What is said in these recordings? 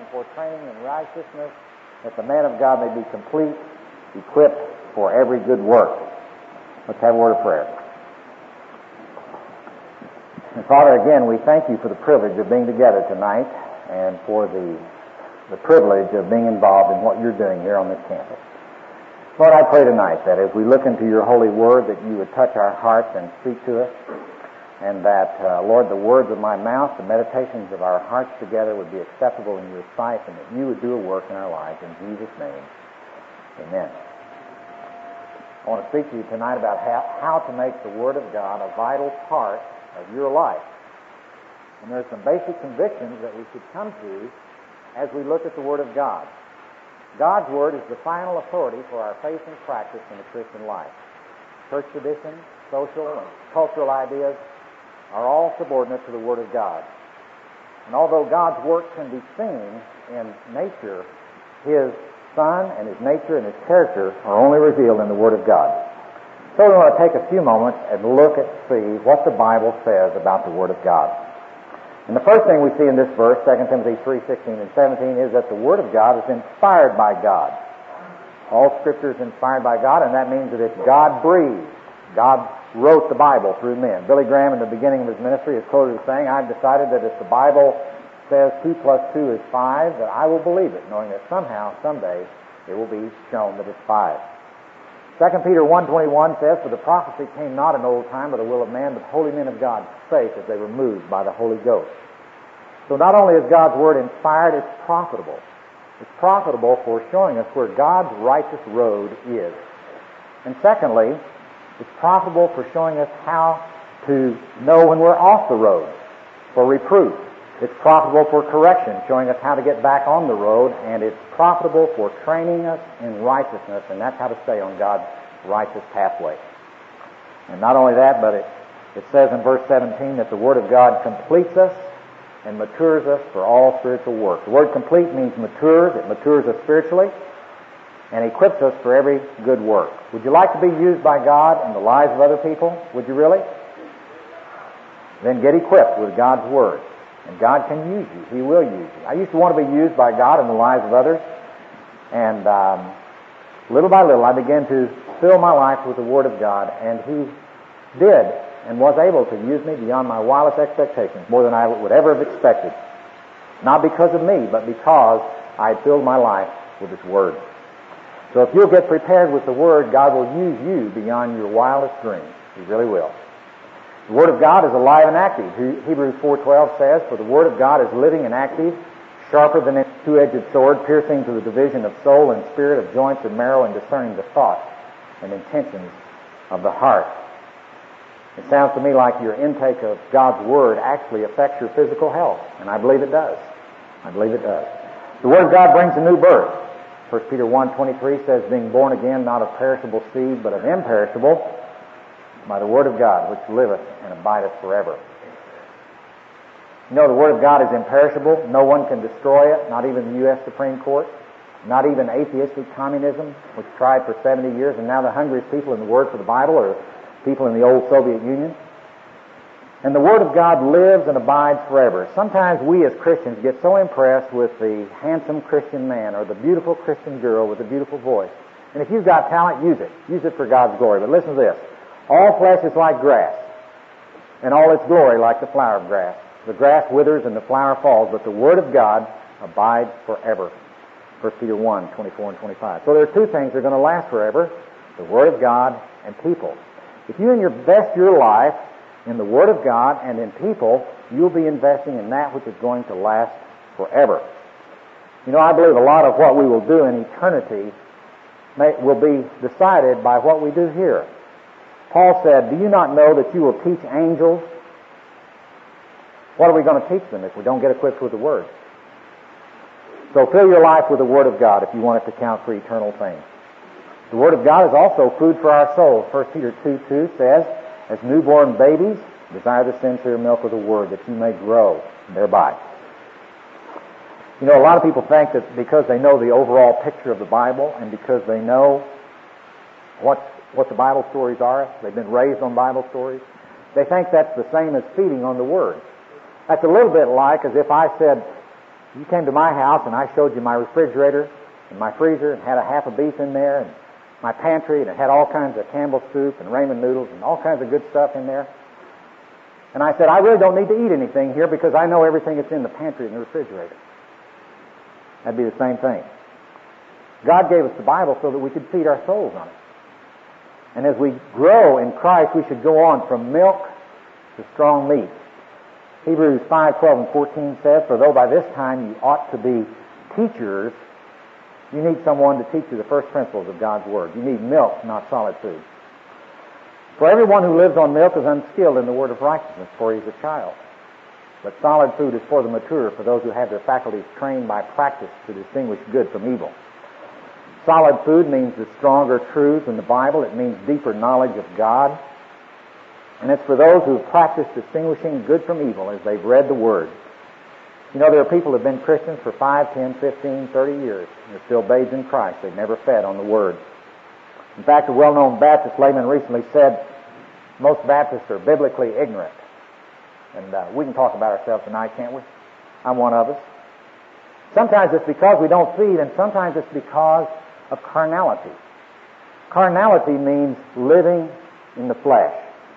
for training in righteousness, that the man of God may be complete, equipped for every good work. Let's have a word of prayer. And Father, again, we thank you for the privilege of being together tonight and for the privilege of being involved in what you're doing here on this campus. Lord, I pray tonight that as we look into your holy word, that you would touch our hearts and speak to us, and that, Lord, the words of my mouth, the meditations of our hearts together would be acceptable in your sight, and that you would do a work in our lives. In Jesus' name, amen. I want to speak to you tonight about how to make the Word of God a vital part of your life. And there's some basic convictions that we should come to as we look at the Word of God. God's Word is the final authority for our faith and practice in the Christian life. Church tradition, social and cultural ideas are all subordinate to the Word of God. And although God's work can be seen in nature, His Son and His nature and His character are only revealed in the Word of God. So we want to take a few moments and look and see what the Bible says about the Word of God. And the first thing we see in this verse, 2 Timothy 3:16 and 17, is that the Word of God is inspired by God. All Scripture is inspired by God, and that means that it's God-breathed. God wrote the Bible through men. Billy Graham, in the beginning of his ministry, is quoted as saying, "I've decided that if the Bible says 2 plus 2 is 5, that I will believe it, knowing that somehow, someday, it will be shown that it's 5. 2 Peter 1:21 says, "For the prophecy came not in old time by the will of man, but holy men of God spake as they were moved by the Holy Ghost." So not only is God's Word inspired, it's profitable. It's profitable for showing us where God's righteous road is. And secondly, it's profitable for showing us how to know when we're off the road, for reproof. It's profitable for correction, showing us how to get back on the road, and it's profitable for training us in righteousness, and that's how to stay on God's righteous pathway. And not only that, but it says in verse 17 that the Word of God completes us and matures us for all spiritual work. The word complete means matures. It matures us spiritually and equips us for every good work. Would you like to be used by God in the lives of other people? Would you really? Then get equipped with God's Word. And God can use you. He will use you. I used to want to be used by God in the lives of others. And little by little, I began to fill my life with the Word of God. And He did and was able to use me beyond my wildest expectations, more than I would ever have expected. Not because of me, but because I had filled my life with His Word. So if you'll get prepared with the Word, God will use you beyond your wildest dreams. He really will. The Word of God is alive and active. Hebrews 4:12 says, "For the Word of God is living and active, sharper than a two-edged sword, piercing to the division of soul and spirit, of joints and marrow, and discerning the thoughts and intentions of the heart." It sounds to me like your intake of God's Word actually affects your physical health, and I believe it does. I believe it does. The Word of God brings a new birth. 1 Peter 1:23 says, "Being born again, not of perishable seed, but of imperishable, by the Word of God, which liveth and abideth forever." You know, the Word of God is imperishable. No one can destroy it, not even the U.S. Supreme Court, not even atheistic communism, which tried for 70 years, and now the hungriest people in the Word for the Bible are people in the old Soviet Union. And the Word of God lives and abides forever. Sometimes we as Christians get so impressed with the handsome Christian man or the beautiful Christian girl with a beautiful voice. And if you've got talent, use it. Use it for God's glory. But listen to this. All flesh is like grass, and all its glory like the flower of grass. The grass withers and the flower falls, but the Word of God abides forever. 1 Peter 1:24 and 25. So there are two things that are going to last forever: the Word of God and people. If you invest your life in the Word of God and in people, you'll be investing in that which is going to last forever. You know, I believe a lot of what we will do in eternity will be decided by what we do here. Paul said, "Do you not know that you will teach angels?" What are we going to teach them if we don't get equipped with the Word? So fill your life with the Word of God if you want it to count for eternal things. The Word of God is also food for our souls. 1 Peter 2:2 says, "As newborn babies, desire the sincere milk of the Word, that you may grow thereby." You know, a lot of people think that because they know the overall picture of the Bible and because they know what the Bible stories are, they've been raised on Bible stories, they think that's the same as feeding on the Word. That's a little bit like as if I said, You came to my house and I showed you my refrigerator and my freezer and had a half a beef in there and my pantry and it had all kinds of Campbell's soup and ramen noodles and all kinds of good stuff in there. And I said, I really don't need to eat anything here because I know everything that's in the pantry and the refrigerator. That'd be the same thing. God gave us the Bible so that we could feed our souls on it. And as we grow in Christ, we should go on from milk to strong meat. Hebrews 5:12 and 14 says, for though by this time you ought to be teachers, you need someone to teach you the first principles of God's Word. You need milk, not solid food. For everyone who lives on milk is unskilled in the word of righteousness, for he is a child. But solid food is for the mature, for those who have their faculties trained by practice to distinguish good from evil. Solid food means the stronger truths in the Bible. It means deeper knowledge of God. And it's for those who have practiced distinguishing good from evil as they've read the Word. You know, there are people who have been Christians for 5, 10, 15, 30 years. They're still babes in Christ. They've never fed on the Word. In fact, a well-known Baptist layman recently said, most Baptists are biblically ignorant. And we can talk about ourselves tonight, can't we? I'm one of us. Sometimes it's because we don't feed, and sometimes it's because of carnality. Carnality means living in the flesh.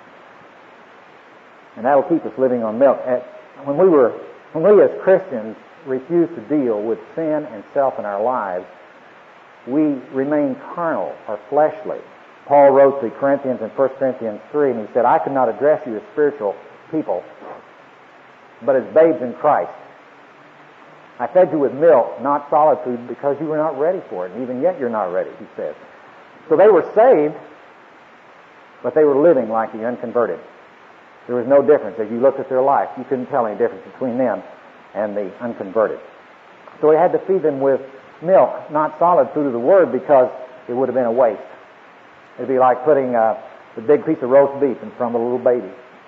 And that'll keep us living on milk. When we as Christians refuse to deal with sin and self in our lives, we remain carnal or fleshly. Paul wrote to the Corinthians in 1 Corinthians 3, and he said, I could not address you as spiritual people, but as babes in Christ. I fed you with milk, not solid food, because you were not ready for it. And even yet you're not ready, he says. So they were saved, but they were living like the unconverted. There was no difference. As you looked at their life, you couldn't tell any difference between them and the unconverted. So we had to feed them with milk, not solid food of the Word, because it would have been a waste. It'd be like putting the big piece of roast beef in front of a little baby.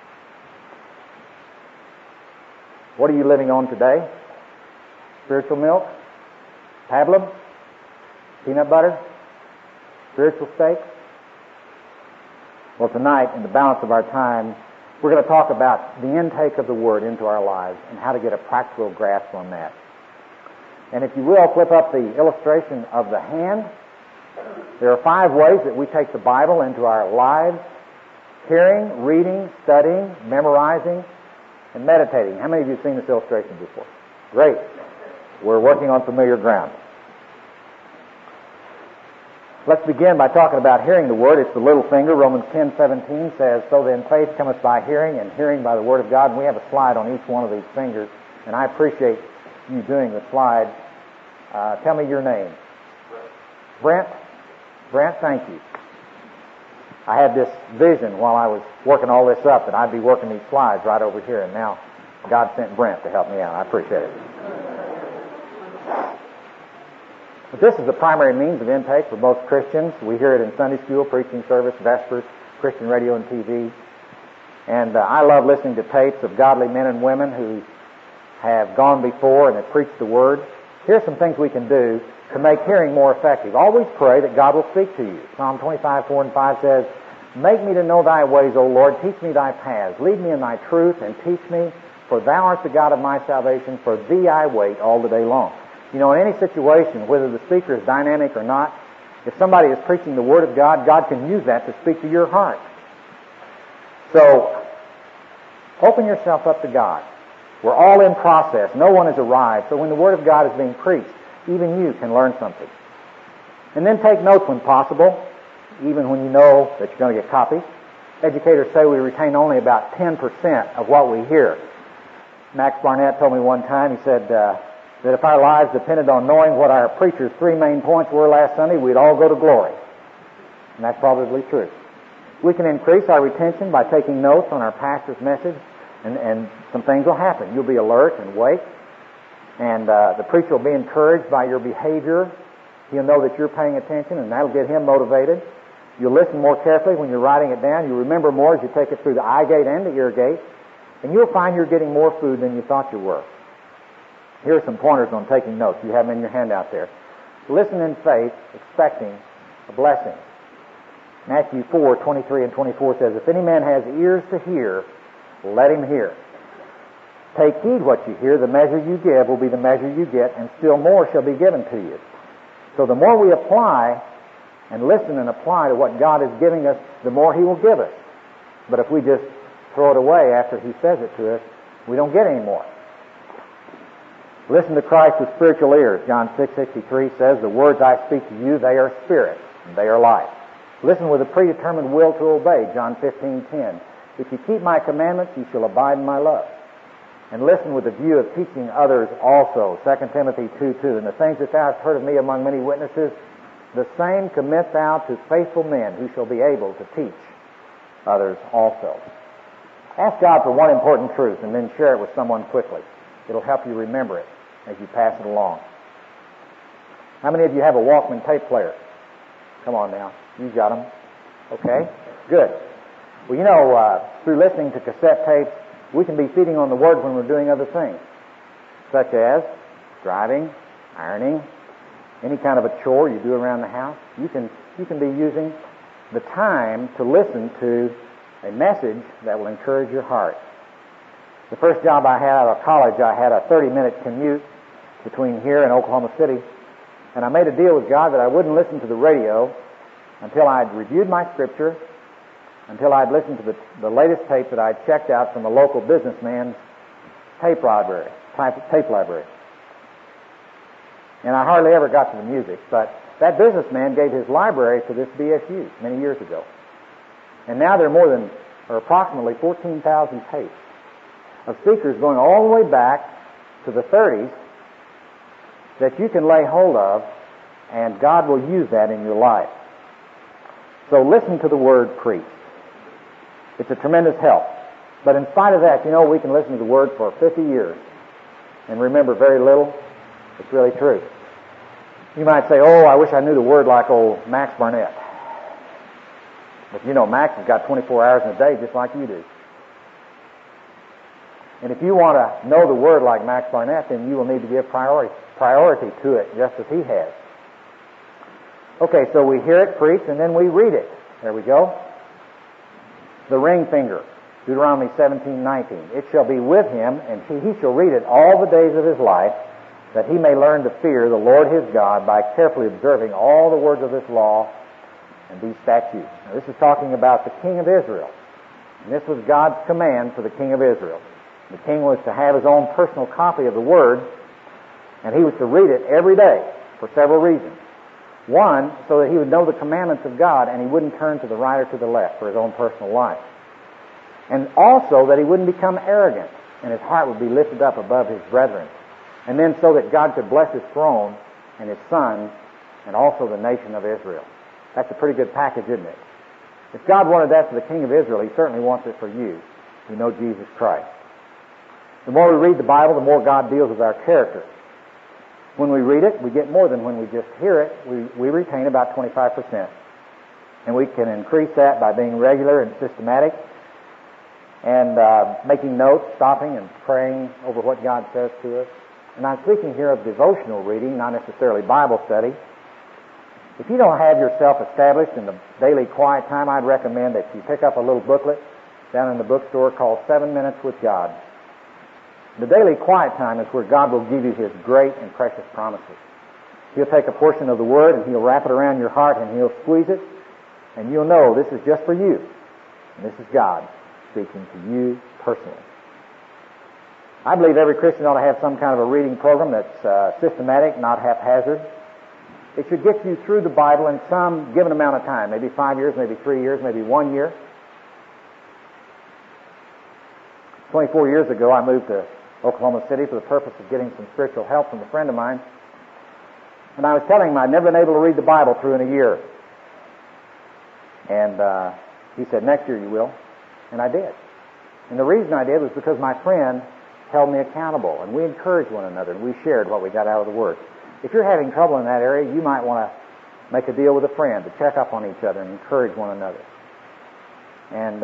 What are you living on today? Spiritual milk? Pablum? Peanut butter? Spiritual steak? Well, tonight, in the balance of our time, we're going to talk about the intake of the Word into our lives and how to get a practical grasp on that. And if you will, flip up the illustration of the hand. There are 5 ways that we take the Bible into our lives: hearing, reading, studying, memorizing, and meditating. How many of you have seen this illustration before? Great. We're working on familiar ground. Let's begin by talking about hearing the Word. It's the little finger. Romans 10:17 says, so then faith cometh by hearing, and hearing by the Word of God. And we have a slide on each one of these fingers, and I appreciate you doing the slide. Tell me your name. Brent? Brent, thank you. I had this vision while I was working all this up that I'd be working these slides right over here, and now God sent Brent to help me out. I appreciate it. But this is the primary means of intake for most Christians. We hear it in Sunday school, preaching service, Vespers, Christian radio and TV. And I love listening to tapes of godly men and women who have gone before and have preached the Word. Here's some things we can do to make hearing more effective. Always pray that God will speak to you. Psalm 25:4 and 5 says, make me to know thy ways, O Lord. Teach me thy paths. Lead me in thy truth and teach me, for thou art the God of my salvation. For thee I wait all the day long. You know, in any situation, whether the speaker is dynamic or not, if somebody is preaching the Word of God, God can use that to speak to your heart. So, open yourself up to God. We're all in process. No one has arrived. So when the Word of God is being preached, even you can learn something. And then take notes when possible, even when you know that you're going to get copies. Educators say we retain only about 10% of what we hear. Max Barnett told me one time, he said that if our lives depended on knowing what our preacher's 3 main points were last Sunday, we'd all go to glory. And that's probably true. We can increase our retention by taking notes on our pastor's message, and some things will happen. You'll be alert and awake, and the preacher will be encouraged by your behavior. He'll know that you're paying attention, and that'll get him motivated. You'll listen more carefully when you're writing it down. You'll remember more as you take it through the eye gate and the ear gate, and you'll find you're getting more food than you thought you were. Here are some pointers on taking notes. You have them in your handout there. Listen in faith, expecting a blessing. Matthew 4:23 and 24 says, if any man has ears to hear, let him hear. Take heed what you hear. The measure you give will be the measure you get, and still more shall be given to you. So the more we apply and listen and apply to what God is giving us, the more He will give us. But if we just throw it away after He says it to us, we don't get any more. Listen to Christ with spiritual ears. John 6:63 says, "The words I speak to you, they are spirit, and they are life." Listen with a predetermined will to obey. John 15:10. "If you keep my commandments, you shall abide in my love." And listen with a view of teaching others also. 2 Timothy 2:2. "And the things that thou hast heard of me among many witnesses, the same commit thou to faithful men who shall be able to teach others also." Ask God for one important truth and then share it with someone quickly. It'll help you remember it as you pass it along. How many of you have a Walkman tape player? Come on now. You got them. Okay, good. Well, you know, through listening to cassette tapes, we can be feeding on the Word when we're doing other things, such as driving, ironing, any kind of a chore you do around the house. You can be using the time to listen to a message that will encourage your heart. The first job I had out of college, I had a 30-minute commute between here and Oklahoma City, and I made a deal with God that I wouldn't listen to the radio until I'd reviewed my scripture, until I'd listened to the latest tape that I'd checked out from a local businessman's tape library. And I hardly ever got to the music, but that businessman gave his library to this BSU many years ago. And now there are approximately 14,000 tapes of speakers going all the way back to the 30s that you can lay hold of, and God will use that in your life. So listen to the Word preached. It's a tremendous help. But in spite of that, you know, we can listen to the Word for 50 years and remember very little. It's really true. You might say, "Oh, I wish I knew the Word like old Max Barnett." But you know, Max has got 24 hours in a day just like you do. And if you want to know the Word like Max Barnett, then you will need to give priority to it just as he has. Okay, so we hear it preached and then we read it. There we go. The ring finger, Deuteronomy 17:19. "It shall be with him, and he shall read it all the days of his life, that he may learn to fear the Lord his God by carefully observing all the words of this law and these statutes." Now, this is talking about the king of Israel. And this was God's command for the king of Israel. The king was to have his own personal copy of the Word, and he was to read it every day for several reasons. One, so that he would know the commandments of God and he wouldn't turn to the right or to the left for his own personal life. And also that he wouldn't become arrogant and his heart would be lifted up above his brethren. And then so that God could bless his throne and his sons and also the nation of Israel. That's a pretty good package, isn't it? If God wanted that for the king of Israel, he certainly wants it for you who know Jesus Christ. The more we read the Bible, the more God deals with our character. When we read it, we get more than when we just hear it. We retain about 25%. And we can increase that by being regular and systematic and making notes, stopping and praying over what God says to us. And I'm speaking here of devotional reading, not necessarily Bible study. If you don't have yourself established in the daily quiet time, I'd recommend that you pick up a little booklet down in the bookstore called 7 Minutes with God. The daily quiet time is where God will give you His great and precious promises. He'll take a portion of the Word and He'll wrap it around your heart and He'll squeeze it, and you'll know this is just for you. And this is God speaking to you personally. I believe every Christian ought to have some kind of a reading program that's systematic, not haphazard. It should get you through the Bible in some given amount of time, maybe 5 years, maybe 3 years, maybe 1 year. 24 years ago, I moved to Oklahoma City for the purpose of getting some spiritual help from a friend of mine. And I was telling him I'd never been able to read the Bible through in a year. And he said, "Next year you will." And I did. And the reason I did was because my friend held me accountable, and we encouraged one another, and we shared what we got out of the Word. If you're having trouble in that area, you might want to make a deal with a friend to check up on each other and encourage one another. And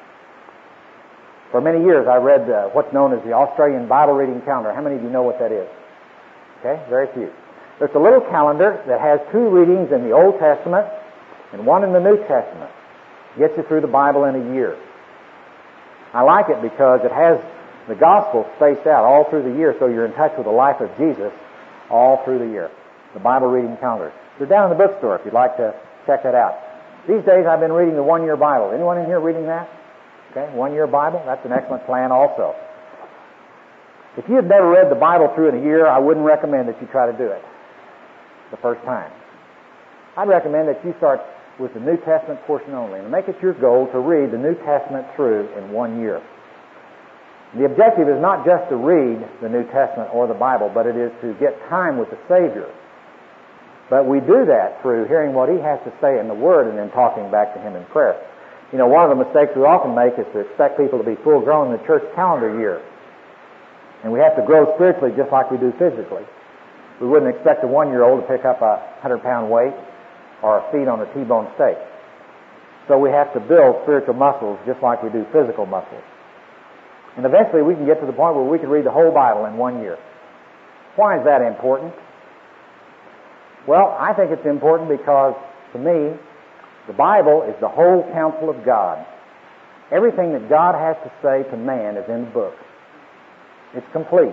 for many years I read what's known as the Australian Bible Reading Calendar. How many of you know what that is? Okay, very few. There's a little calendar that has 2 readings in the Old Testament and 1 in the New Testament. Gets you through the Bible in a year. I like it because it has The Gospel's spaced out all through the year, so you're in touch with the life of Jesus all through the year. The Bible reading calendar. They're down in the bookstore if you'd like to check that out. These days I've been reading the one-year Bible. Anyone in here reading that? Okay, one-year Bible? That's an excellent plan also. If you've never read the Bible through in a year, I wouldn't recommend that you try to do it the first time. I'd recommend that you start with the New Testament portion only and make it your goal to read the New Testament through in 1 year. The objective is not just to read the New Testament or the Bible, but it is to get time with the Savior. But we do that through hearing what He has to say in the Word and then talking back to Him in prayer. You know, one of the mistakes we often make is to expect people to be full grown in the church calendar year. And we have to grow spiritually just like we do physically. We wouldn't expect a 1-year-old to pick up a 100-pound weight or feed on a T-bone steak. So we have to build spiritual muscles just like we do physical muscles. And eventually we can get to the point where we can read the whole Bible in 1 year. Why is that important? Well, I think it's important because, to me, the Bible is the whole counsel of God. Everything that God has to say to man is in the book. It's complete.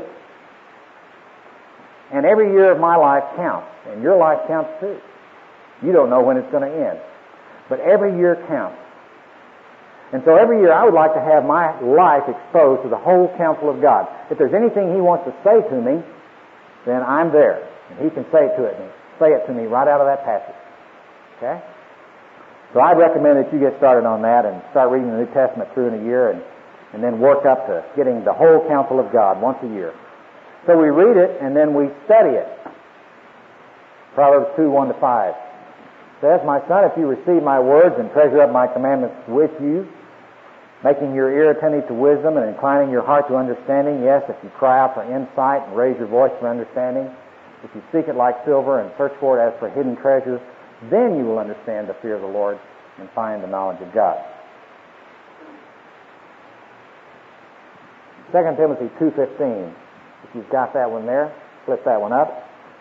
And every year of my life counts, and your life counts too. You don't know when it's going to end. But every year counts. And so every year I would like to have my life exposed to the whole counsel of God. If there's anything He wants to say to me, then I'm there. And He can say it to me right out of that passage. Okay? So I'd recommend that you get started on that and start reading the New Testament through in a year and then work up to getting the whole counsel of God once a year. So we read it and then we study it. Proverbs 2:1-5 says, "My son, if you receive my words and treasure up my commandments with you, making your ear attentive to wisdom and inclining your heart to understanding, yes, if you cry out for insight and raise your voice for understanding, if you seek it like silver and search for it as for hidden treasure, then you will understand the fear of the Lord and find the knowledge of God." 2 Timothy 2:15. If you've got that one there, flip that one up.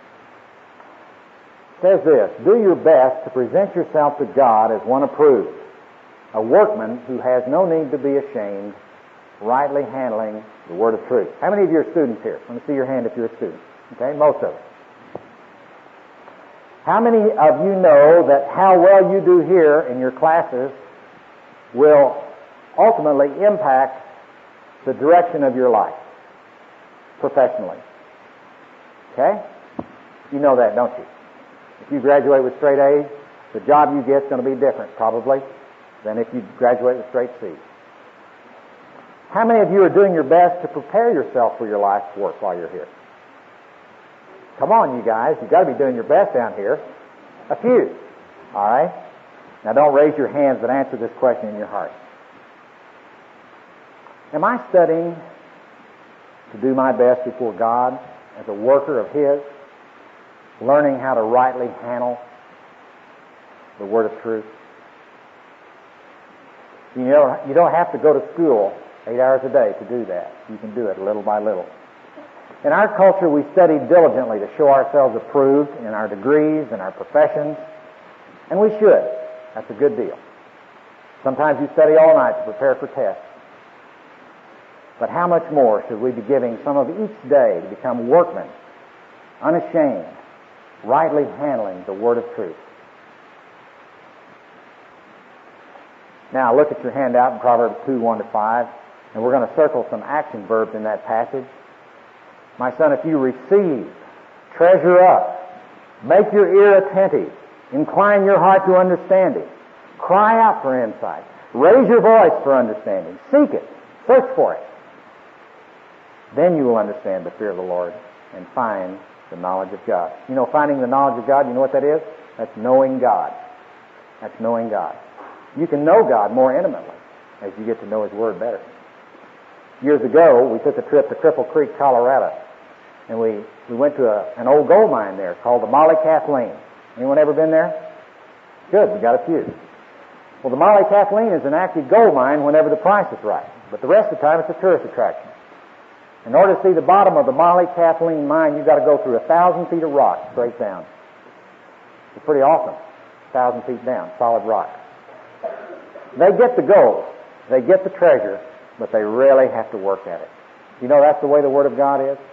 It says this, "Do your best to present yourself to God as one approved, a workman who has no need to be ashamed, rightly handling the word of truth." How many of you are students here? Let me see your hand if you're a student. Okay, most of us. How many of you know that how well you do here in your classes will ultimately impact the direction of your life professionally? Okay? You know that, don't you? If you graduate with straight A's, the job you get is going to be different probably than if you graduate with straight C's. How many of you are doing your best to prepare yourself for your life's work while you're here? Come on, you guys. You've got to be doing your best down here. A few. All right? Now, don't raise your hands, but answer this question in your heart. Am I studying to do my best before God as a worker of His, learning how to rightly handle the word of truth? You know, you don't have to go to school 8 hours a day to do that. You can do it little by little. In our culture, we study diligently to show ourselves approved in our degrees and our professions, and we should. That's a good deal. Sometimes you study all night to prepare for tests. But how much more should we be giving some of each day to become workmen, unashamed, rightly handling the word of truth? Now look at your handout in Proverbs 2:1-5, and we're going to circle some action verbs in that passage. "My son, if you receive, treasure up, make your ear attentive, incline your heart to understanding, cry out for insight, raise your voice for understanding, seek it, search for it, then you will understand the fear of the Lord and find the knowledge of God." You know, finding the knowledge of God, you know what that is? That's knowing God. That's knowing God. You can know God more intimately as you get to know His Word better. Years ago, we took a trip to Cripple Creek, Colorado, and we went to an old gold mine there called the Molly Kathleen. Anyone ever been there? Good, we got a few. Well, the Molly Kathleen is an active gold mine whenever the price is right, but the rest of the time it's a tourist attraction. In order to see the bottom of the Molly Kathleen mine, you've got to go through 1,000 feet of rock straight down. It's pretty awesome. 1,000 feet down, solid rock. They get the gold, they get the treasure, but they really have to work at it. You know that's the way the Word of God is?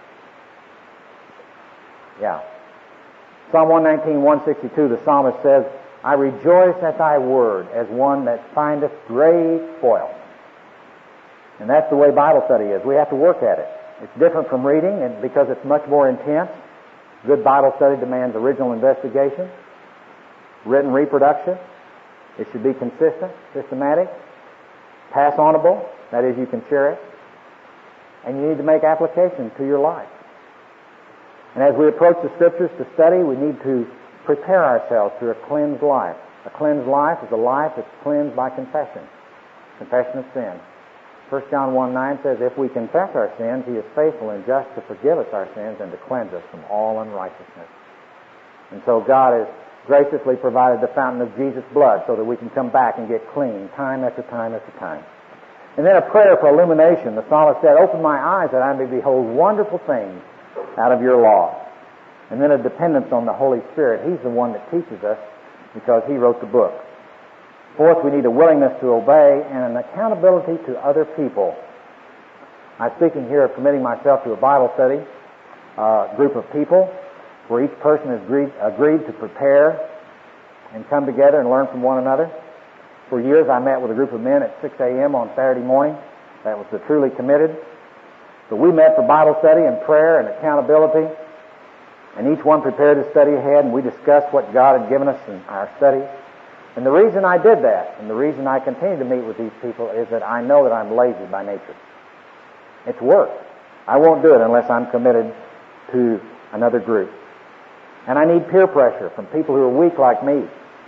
Yeah. Psalm 119, 162, the psalmist says, I rejoice at thy word as one that findeth great spoil. And that's the way Bible study is. We have to work at it. It's different from reading and because it's much more intense. Good Bible study demands original investigation, written reproduction. It should be consistent, systematic, pass-onable. That is, you can share it. And you need to make application to your life. And as we approach the Scriptures to study, we need to prepare ourselves through a cleansed life. A cleansed life is a life that's cleansed by confession of sin. 1 John 1:9 says, if we confess our sins, He is faithful and just to forgive us our sins and to cleanse us from all unrighteousness. And so God has graciously provided the fountain of Jesus' blood so that we can come back and get clean time after time after time. And then a prayer for illumination. The psalmist said, open my eyes that I may behold wonderful things out of your law. And then a dependence on the Holy Spirit. He's the one that teaches us because He wrote the book. Fourth, we need a willingness to obey and an accountability to other people. I'm speaking here of committing myself to a Bible study group of people where each person has agreed to prepare and come together and learn from one another. For years I met with a group of men at 6 a.m. on Saturday morning. That was the truly committed. So we met for Bible study and prayer and accountability. And each one prepared his study ahead, and we discussed what God had given us in our study. And the reason I did that, and the reason I continue to meet with these people, is that I know that I'm lazy by nature. It's work. I won't do it unless I'm committed to another group. And I need peer pressure from people who are weak like me.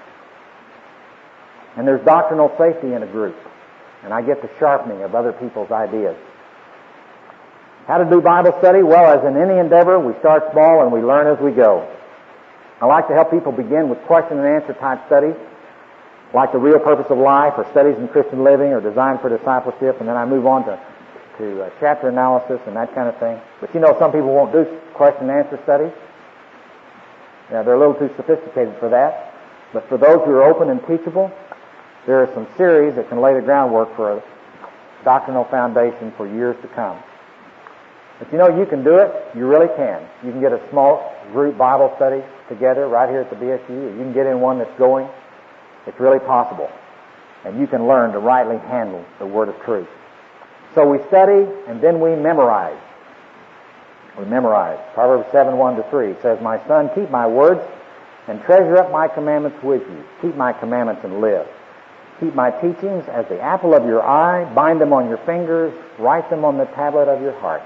And there's doctrinal safety in a group. And I get the sharpening of other people's ideas. How to do Bible study? Well, as in any endeavor, we start small and we learn as we go. I like to help people begin with question and answer type studies, like the real purpose of life or studies in Christian living or design for discipleship, and then I move on to chapter analysis and that kind of thing. But you know, some people won't do question and answer studies. Yeah, they're a little too sophisticated for that. But for those who are open and teachable, there are some series that can lay the groundwork for a doctrinal foundation for years to come. But you know, you can do it. You really can. You can get a small group Bible study together right here at the BSU, or you can get in one that's going. It's really possible. And you can learn to rightly handle the Word of truth. So we study, and then we memorize. We memorize. Proverbs 7:1-3 says, my son, keep my words and treasure up my commandments with you. Keep my commandments and live. Keep my teachings as the apple of your eye. Bind them on your fingers. Write them on the tablet of your heart.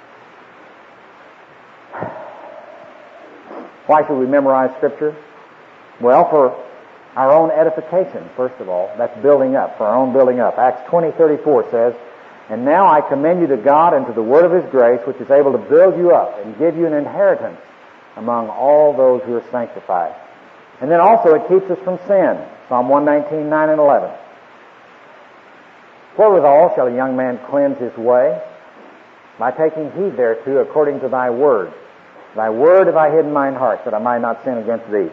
Why should we memorize Scripture? Well, for our own edification, first of all. That's building up, for our own building up. Acts 20:34 says, and now I commend you to God and to the word of His grace, which is able to build you up and give you an inheritance among all those who are sanctified. And then also it keeps us from sin. Psalm 119:9-11. Wherewithal shall a young man cleanse his way? By taking heed thereto according to thy word. Thy word have I hid in mine heart, that I might not sin against thee.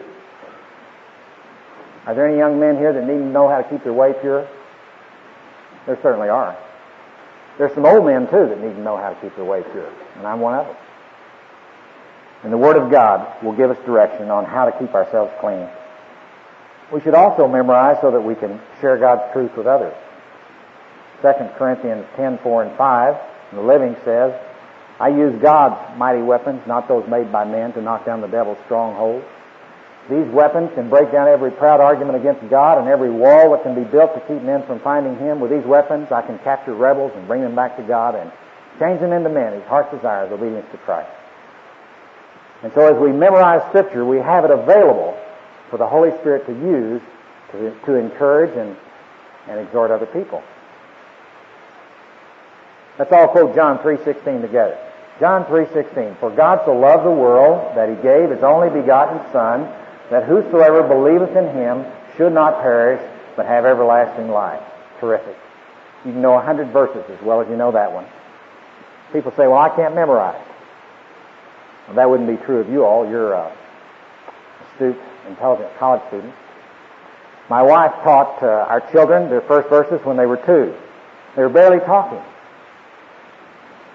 Are there any young men here that need to know how to keep their way pure? There certainly are. There's some old men, too, that need to know how to keep their way pure, and I'm one of them. And the Word of God will give us direction on how to keep ourselves clean. We should also memorize so that we can share God's truth with others. 2 Corinthians 10:4-5, the Living says, I use God's mighty weapons, not those made by men, to knock down the devil's strongholds. These weapons can break down every proud argument against God and every wall that can be built to keep men from finding Him. With these weapons, I can capture rebels and bring them back to God and change them into men whose heart's desire is obedience to Christ. And so as we memorize Scripture, we have it available for the Holy Spirit to use to encourage and exhort other people. Let's all quote John 3:16 together. John 3:16, for God so loved the world that He gave His only begotten Son, that whosoever believeth in Him should not perish, but have everlasting life. Terrific. You can know 100 verses as well as you know that one. People say, well, I can't memorize. Well, that wouldn't be true of you all. You're astute, intelligent college students. My wife taught our children their first verses when they were 2. They were barely talking.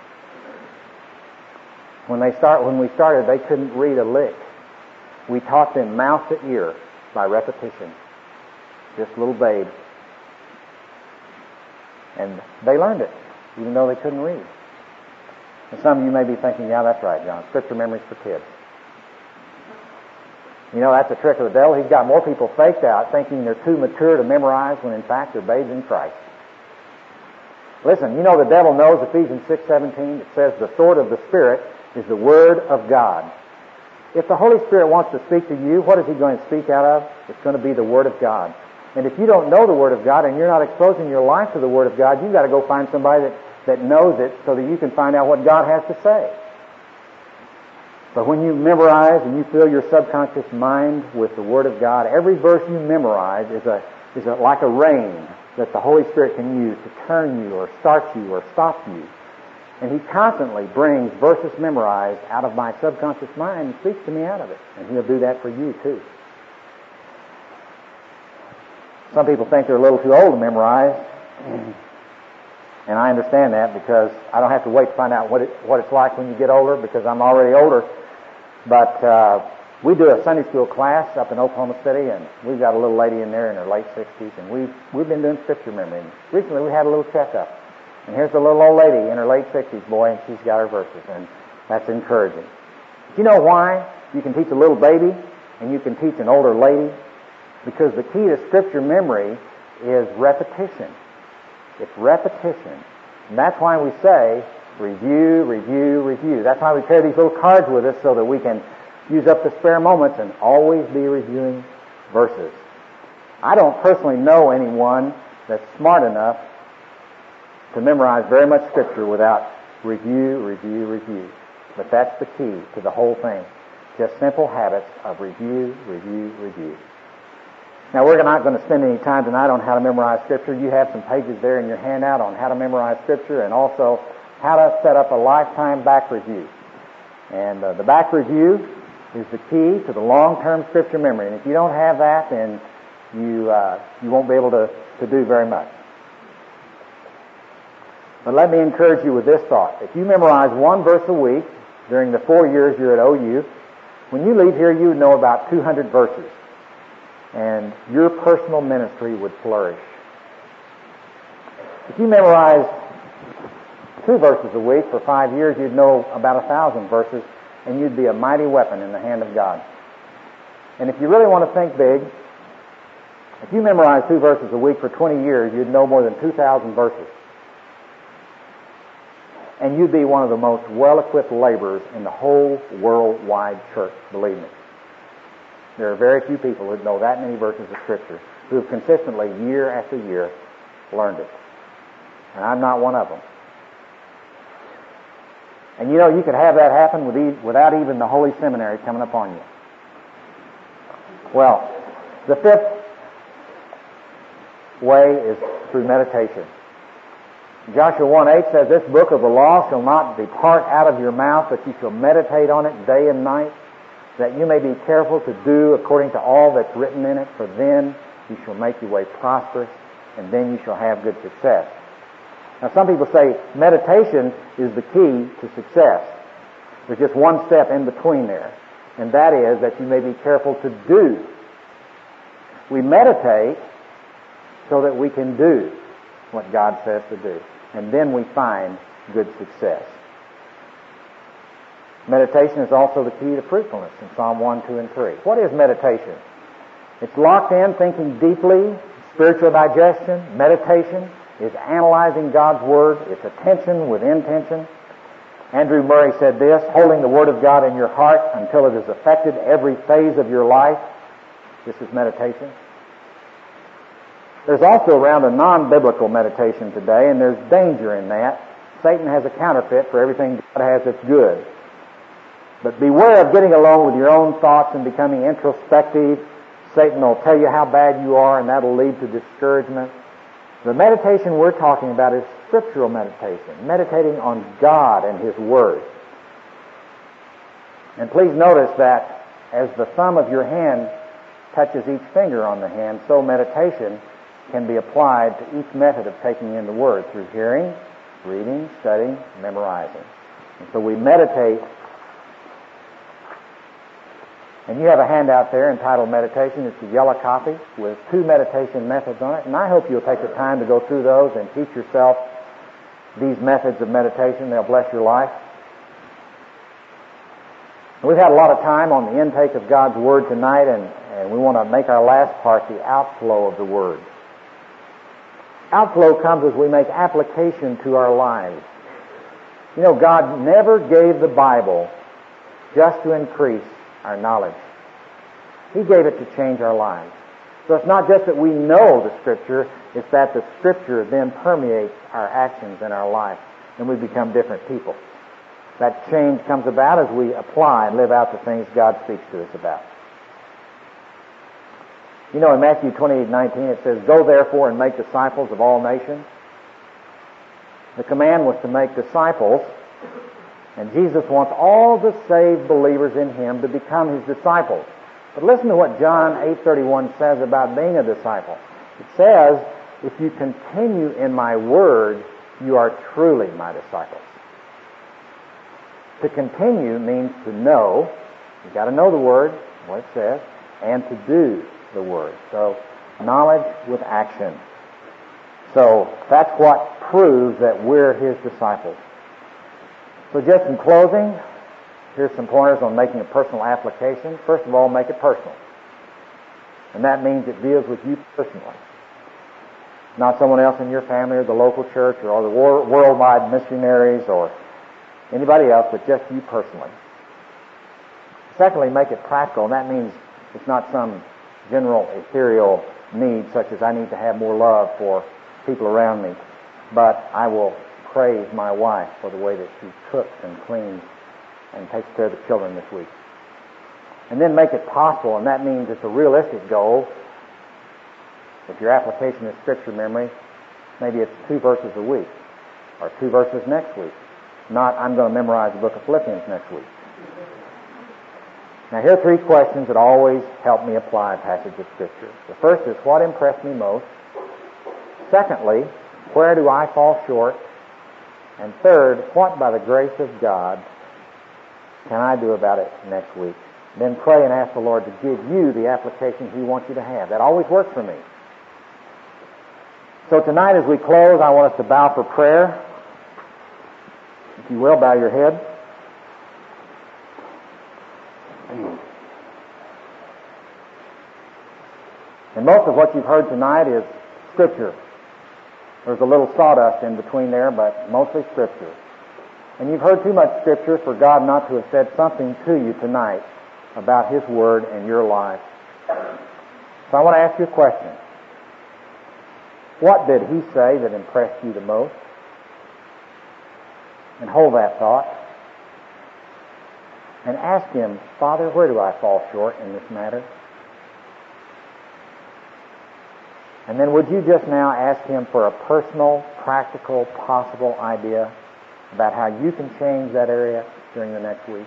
When we started, they couldn't read a lick. We taught them mouth to ear by repetition. Just little babes. And they learned it, even though they couldn't read. And some of you may be thinking, yeah, that's right, John. Scripture memories for kids. You know, that's a trick of the devil. He's got more people faked out thinking they're too mature to memorize when in fact they're babes in Christ. Listen, you know the devil knows Ephesians 6:17. It says the sword of the Spirit is the Word of God. If the Holy Spirit wants to speak to you, what is He going to speak out of? It's going to be the Word of God. And if you don't know the Word of God and you're not exposing your life to the Word of God, you've got to go find somebody that knows it so that you can find out what God has to say. But when you memorize and you fill your subconscious mind with the Word of God, every verse you memorize is like a rein that the Holy Spirit can use to turn you or start you or stop you. And He constantly brings verses memorized out of my subconscious mind and speaks to me out of it. And He'll do that for you too. Some people think they're a little too old to memorize. And I understand that because I don't have to wait to find out what it's like when you get older because I'm already older. But we do a Sunday school class up in Oklahoma City, and we've got a little lady in there in her late 60s, and we've been doing scripture memory. And recently we had a little checkup. And here's a little old lady in her late 60s, boy, and she's got her verses, and that's encouraging. Do you know why you can teach a little baby and you can teach an older lady? Because the key to scripture memory is repetition. It's repetition. And that's why we say, review, review, review. That's why we carry these little cards with us so that we can use up the spare moments and always be reviewing verses. I don't personally know anyone that's smart enough to memorize very much scripture without review, review, review. But that's the key to the whole thing. Just simple habits of review, review, review. Now, we're not going to spend any time tonight on how to memorize Scripture. You have some pages there in your handout on how to memorize Scripture and also how to set up a lifetime back review. And the back review is the key to the long-term Scripture memory. And if you don't have that, then you won't be able to do very much. But let me encourage you with this thought. If you memorize one verse a week during the 4 years you're at OU, when you leave here, you would know about 200 verses. And your personal ministry would flourish. If you memorized 2 verses a week for 5 years, you'd know about 1,000 verses, and you'd be a mighty weapon in the hand of God. And if you really want to think big, if you memorize 2 verses a week for 20 years, you'd know more than 2,000 verses. And you'd be one of the most well-equipped laborers in the whole worldwide church, believe me. There are very few people who know that many verses of Scripture who have consistently, year after year, learned it. And I'm not one of them. And you know, you could have that happen without even the Holy Seminary coming upon you. Well, the 5th way is through meditation. Joshua 1:8 says, "This book of the law shall not depart out of your mouth, but you shall meditate on it day and night, that you may be careful to do according to all that's written in it, for then you shall make your way prosperous, and then you shall have good success." Now, some people say meditation is the key to success. There's just one step in between there, and that is that you may be careful to do. We meditate so that we can do what God says to do, and then we find good success. Meditation is also the key to fruitfulness in Psalm 1, 2, and 3. What is meditation? It's locked in thinking deeply, spiritual digestion. Meditation is analyzing God's Word. It's attention with intention. Andrew Murray said this, "Holding the Word of God in your heart until it has affected every phase of your life." This is meditation. There's also around a non-biblical meditation today, and there's danger in that. Satan has a counterfeit for everything God has that's good. But beware of getting along with your own thoughts and becoming introspective. Satan will tell you how bad you are, and that'll lead to discouragement. The meditation we're talking about is scriptural meditation, meditating on God and His Word. And please notice that as the thumb of your hand touches each finger on the hand, so meditation can be applied to each method of taking in the Word through hearing, reading, studying, memorizing. And so we meditate And you have a handout there entitled Meditation. It's a yellow copy with 2 meditation methods on it. And I hope you'll take the time to go through those and teach yourself these methods of meditation. They'll bless your life. We've had a lot of time on the intake of God's Word tonight, and we want to make our last part the outflow of the Word. Outflow comes as we make application to our lives. You know, God never gave the Bible just to increase our knowledge. He gave it to change our lives. So it's not just that we know the Scripture, it's that the Scripture then permeates our actions and our life, and we become different people. That change comes about as we apply and live out the things God speaks to us about. You know, in Matthew 28:19 it says, "Go therefore and make disciples of all nations." The command was to make disciples, and Jesus wants all the saved believers in Him to become His disciples. But listen to what John 8:31 says about being a disciple. It says, "If you continue in my word, you are truly my disciples." To continue means to know. You've got to know the Word, what it says, and to do the Word. So, knowledge with action. So, that's what proves that we're His disciples. So just in closing, here's some pointers on making a personal application. First of all, make it personal. And that means it deals with you personally. Not someone else in your family or the local church or the worldwide missionaries or anybody else, but just you personally. Secondly, make it practical, and that means it's not some general ethereal need such as I need to have more love for people around me, but I will praise my wife for the way that she cooks and cleans and takes care of the children this week. And then make it possible, and that means it's a realistic goal. If your application is Scripture memory, maybe it's 2 verses a week or 2 verses next week. Not, I'm going to memorize the book of Philippians next week. Now, here are 3 questions that always help me apply a passage of Scripture. The first is, what impressed me most? Secondly, where do I fall short? And third, what by the grace of God can I do about it next week? Then pray and ask the Lord to give you the application He wants you to have. That always works for me. So tonight as we close, I want us to bow for prayer. If you will, bow your head. And most of what you've heard tonight is Scripture. There's a little sawdust in between there, but mostly Scripture. And you've heard too much Scripture for God not to have said something to you tonight about His Word and your life. So I want to ask you a question. What did He say that impressed you the most? And hold that thought. And ask Him, Father, where do I fall short in this matter? And then would you just now ask Him for a personal, practical, possible idea about how you can change that area during the next week?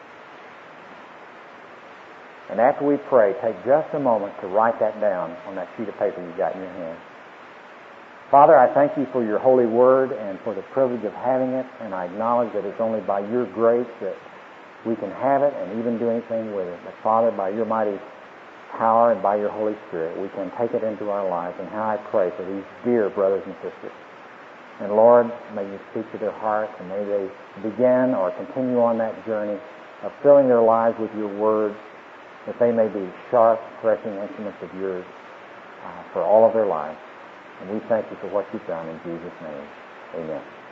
And after we pray, take just a moment to write that down on that sheet of paper you've got in your hand. Father, I thank You for Your holy word and for the privilege of having it, and I acknowledge that it's only by Your grace that we can have it and even do anything with it. But Father, by Your mighty power and by Your Holy Spirit, we can take it into our lives. And how I pray for these dear brothers and sisters. And Lord, may You speak to their hearts, and may they begin or continue on that journey of filling their lives with Your word, that they may be sharp, threshing instruments of Yours for all of their lives. And we thank You for what You've done in Jesus' name. Amen.